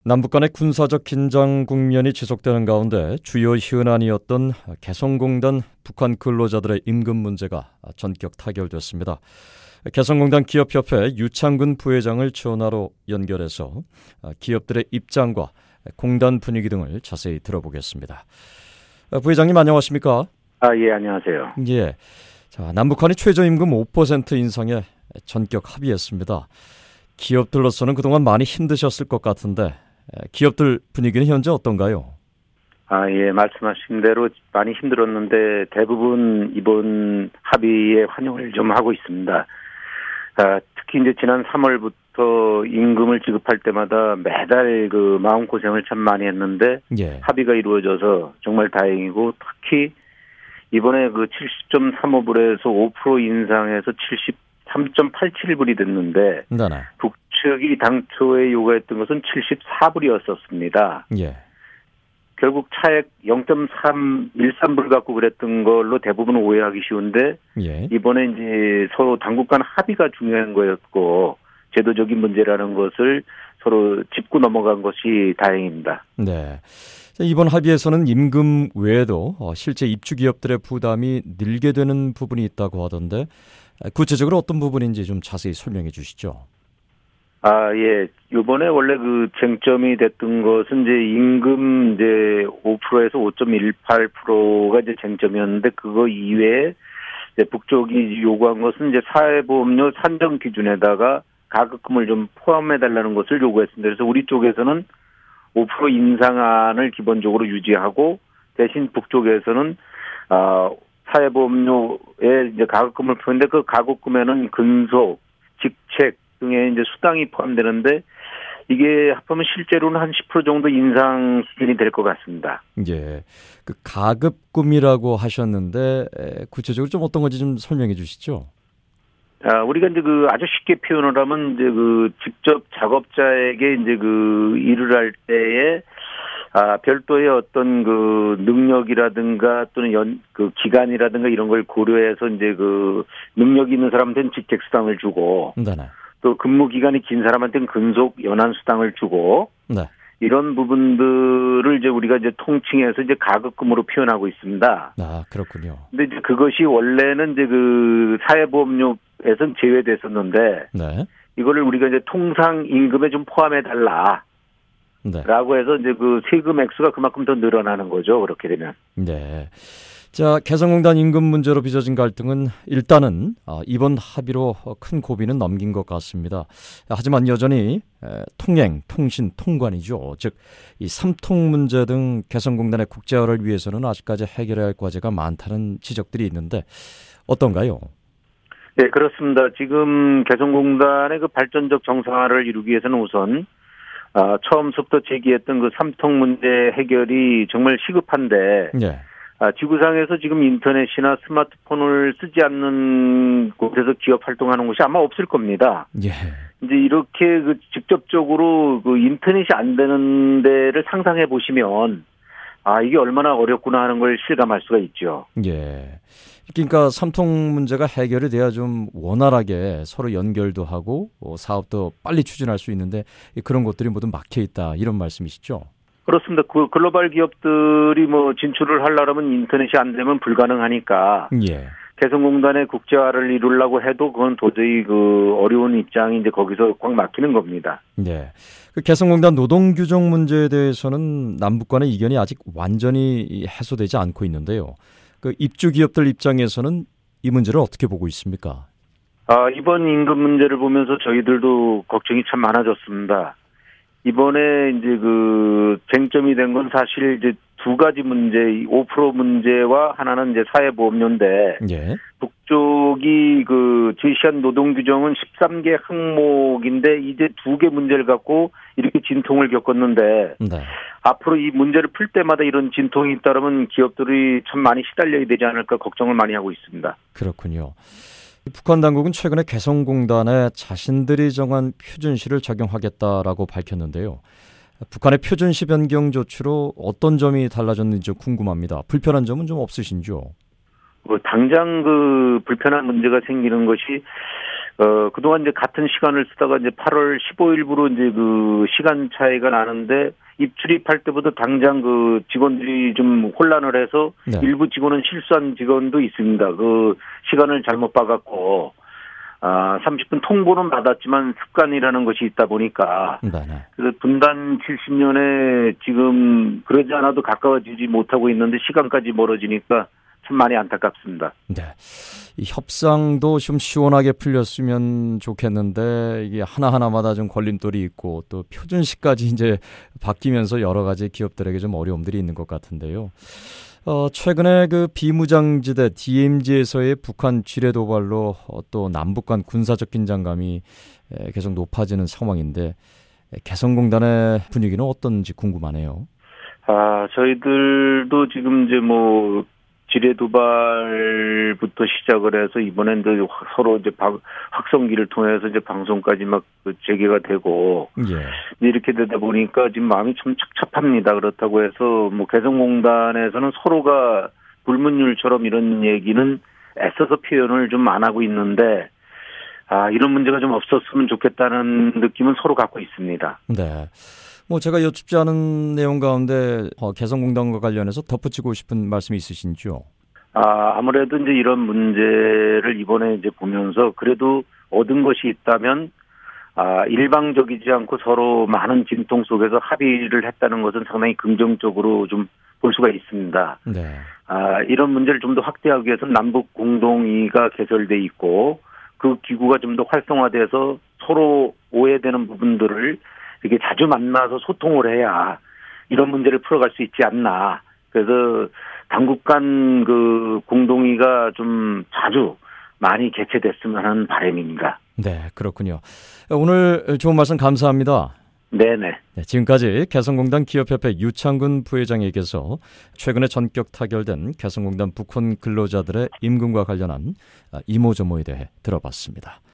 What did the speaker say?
남북 간의 군사적 긴장 국면이 지속되는 가운데 주요 현안이었던 개성공단 북한 근로자들의 임금 문제가 전격 타결됐습니다. 개성공단 기업협회 유창근 부회장을 전화로 연결해서 기업들의 입장과 공단 분위기 등을 자세히 들어보겠습니다. 부회장님 안녕하십니까? 예, 안녕하세요. 예. 자, 남북한이 최저임금 5% 인상에 전격 합의했습니다. 기업들로서는 그동안 많이 힘드셨을 것 같은데 기업들 분위기는 현재 어떤가요? 예, 말씀하신 대로 많이 힘들었는데 대부분 이번 합의에 환영을 좀 하고 있습니다. 특히 이제 지난 3월부터 임금을 지급할 때마다 매달 그 마음고생을 참 많이 했는데 예. 합의가 이루어져서 정말 다행이고 특히 이번에 그 70.35불에서 5% 인상해서 73.87불이 됐는데 네네. 북측이 당초에 요구했던 것은 74불이었었습니다. 예. 결국 차액 0.313불 갖고 그랬던 걸로 대부분 오해하기 쉬운데 예. 이번에 이제 서로 당국 간 합의가 중요한 거였고 제도적인 문제라는 것을 서로 짚고 넘어간 것이 다행입니다. 네. 이번 합의에서는 임금 외에도 실제 입주 기업들의 부담이 늘게 되는 부분이 있다고 하던데 구체적으로 어떤 부분인지 좀 자세히 설명해 주시죠. 예. 요번에 원래 그 쟁점이 됐던 것은 이제 임금 이제 5%에서 5.18%가 이제 쟁점이었는데 그거 이외에 이제 북쪽이 요구한 것은 이제 사회보험료 산정 기준에다가 가급금을 좀 포함해 달라는 것을 요구했습니다. 그래서 우리 쪽에서는 5% 인상안을 기본적으로 유지하고 대신 북쪽에서는 사회보험료에 이제 가급금을 푸는데 그 가급금에는 근속, 직책 등의 이제 수당이 포함되는데 이게 합하면 실제로는 한 10% 정도 인상 수준이 될 것 같습니다. 예. 그 가급금이라고 하셨는데 구체적으로 좀 어떤 건지 좀 설명해 주시죠. 우리가 이제 그 아주 쉽게 표현을 하면 이제 그 직접 작업자에게 이제 그 일을 할 때에 별도의 어떤 그 능력이라든가 또는 그 기간이라든가 이런 걸 고려해서 이제 그 능력이 있는 사람한테는 직책 수당을 주고 네네. 또 근무 기간이 긴 사람한테는 근속 연한 수당을 주고 네. 이런 부분들을 이제 우리가 이제 통칭해서 이제 가급금으로 표현하고 있습니다. 그렇군요. 근데 이제 그것이 원래는 이제 그 사회보험료에서는 제외됐었는데 네. 이거를 우리가 이제 통상 임금에 좀 포함해 달라. 네. 라고 해서 이제 그 세금 액수가 그만큼 더 늘어나는 거죠. 그렇게 되면. 네. 자, 개성공단 임금 문제로 빚어진 갈등은 일단은 이번 합의로 큰 고비는 넘긴 것 같습니다. 하지만 여전히 통행, 통신, 통관이죠. 즉, 이 삼통 문제 등 개성공단의 국제화를 위해서는 아직까지 해결해야 할 과제가 많다는 지적들이 있는데 어떤가요? 네, 그렇습니다. 지금 개성공단의 그 발전적 정상화를 이루기 위해서는 우선 처음부터 제기했던 그 삼통 문제 해결이 정말 시급한데 네. 지구상에서 지금 인터넷이나 스마트폰을 쓰지 않는 곳에서 기업 활동하는 곳이 아마 없을 겁니다. 예. 이제 이렇게 그 직접적으로 그 인터넷이 안 되는 데를 상상해 보시면 이게 얼마나 어렵구나 하는 걸 실감할 수가 있죠. 예. 그러니까 삼통 문제가 해결이 돼야 좀 원활하게 서로 연결도 하고 사업도 빨리 추진할 수 있는데 그런 것들이 모두 막혀 있다 이런 말씀이시죠? 그렇습니다. 그 글로벌 기업들이 뭐 진출을 하려면 인터넷이 안 되면 불가능하니까. 예. 개성공단의 국제화를 이루려고 해도 그건 도저히 그 어려운 입장이 이제 거기서 꽉 막히는 겁니다. 네. 그 개성공단 노동 규정 문제에 대해서는 남북 간의 이견이 아직 완전히 해소되지 않고 있는데요. 그 입주 기업들 입장에서는 이 문제를 어떻게 보고 있습니까? 이번 임금 문제를 보면서 저희들도 걱정이 참 많아졌습니다. 이번에 이제 그 쟁점이 된 건 사실 이제 두 가지 문제, 5% 문제와 하나는 이제 사회보험료인데, 예. 북쪽이 그 제시한 노동 규정은 13개 항목인데 이제 두 개 문제를 갖고 이렇게 진통을 겪었는데, 네. 앞으로 이 문제를 풀 때마다 이런 진통이 잇따르면 기업들이 참 많이 시달려야 되지 않을까 걱정을 많이 하고 있습니다. 그렇군요. 북한 당국은 최근에 개성공단에 자신들이 정한 표준시를 적용하겠다라고 밝혔는데요. 북한의 표준시 변경 조치로 어떤 점이 달라졌는지 궁금합니다. 불편한 점은 좀 없으신지요? 당장 그 불편한 문제가 생기는 것이 그동안 이제 같은 시간을 쓰다가 이제 8월 15일부로 이제 그 시간 차이가 나는데 입출입할 때부터 당장 그 직원들이 좀 혼란을 해서 네. 일부 직원은 실수한 직원도 있습니다. 그 시간을 잘못 봐갖고 30분 통보는 받았지만 습관이라는 것이 있다 보니까 네네. 그래서 분단 70년에 지금 그러지 않아도 가까워지지 못하고 있는데 시간까지 멀어지니까 참 많이 안타깝습니다. 네. 이 협상도 좀 시원하게 풀렸으면 좋겠는데 이게 하나하나마다 좀 걸림돌이 있고 또 표준시까지 이제 바뀌면서 여러 가지 기업들에게 좀 어려움들이 있는 것 같은데요. 최근에 그 비무장지대 DMZ에서의 북한 지뢰 도발로 또 남북 간 군사적 긴장감이 계속 높아지는 상황인데 개성공단의 분위기는 어떤지 궁금하네요. 저희들도 지금 이제 뭐 지뢰 도발부터 시작을 해서 이번엔 이제 서로 이제 확성기를 통해서 이제 방송까지 막 재개가 되고 이렇게 되다 보니까 지금 마음이 참 찹찹합니다. 그렇다고 해서 뭐 개성공단에서는 서로가 불문율처럼 이런 얘기는 애써서 표현을 좀 안 하고 있는데 이런 문제가 좀 없었으면 좋겠다는 느낌은 서로 갖고 있습니다. 네. 뭐 제가 여쭙지 않은 내용 가운데 개성공단과 관련해서 덧붙이고 싶은 말씀이 있으신지요? 아무래도 이제 이런 문제를 이번에 이제 보면서 그래도 얻은 것이 있다면 일방적이지 않고 서로 많은 진통 속에서 합의를 했다는 것은 상당히 긍정적으로 좀 볼 수가 있습니다. 네. 이런 문제를 좀 더 확대하기 위해서는 남북 공동의가 개설돼 있고 그 기구가 좀 더 활성화돼서 서로 오해되는 부분들을 이렇게 자주 만나서 소통을 해야 이런 문제를 풀어갈 수 있지 않나. 그래서 당국 간 그 공동의가 좀 자주 많이 개최됐으면 하는 바람입니다. 네, 그렇군요. 오늘 좋은 말씀 감사합니다. 네네. 네, 지금까지 개성공단 기업협회 유창근 부회장에게서 최근에 전격 타결된 개성공단 북한 근로자들의 임금과 관련한 이모저모에 대해 들어봤습니다.